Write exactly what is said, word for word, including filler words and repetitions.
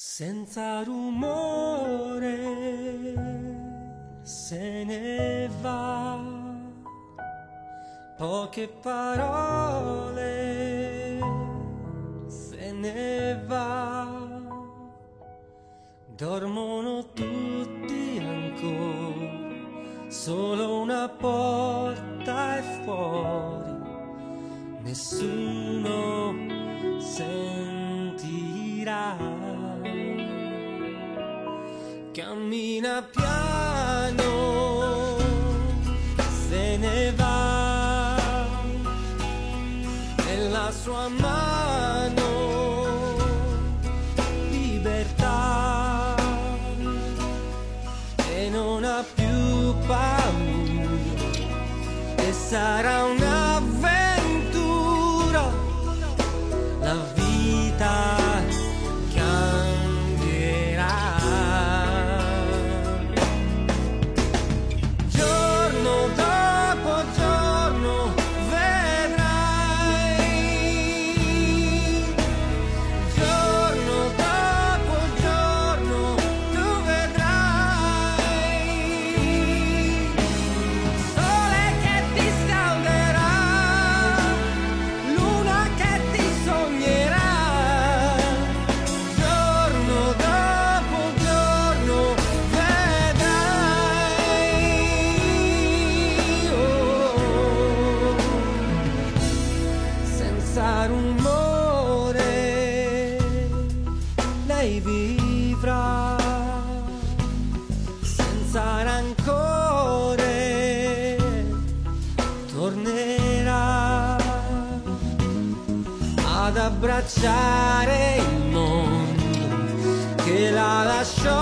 Senza rumore se ne va, poche parole se ne va, dormono tutti ancora, solo una porta è fuori, nessuno sentirà. Cammina piano, se ne va, nella sua mano libertà, e non ha più paura, e sarà un'avventura, la vita vivrà senza rancore, tornerà ad abbracciare il mondo che la lasciò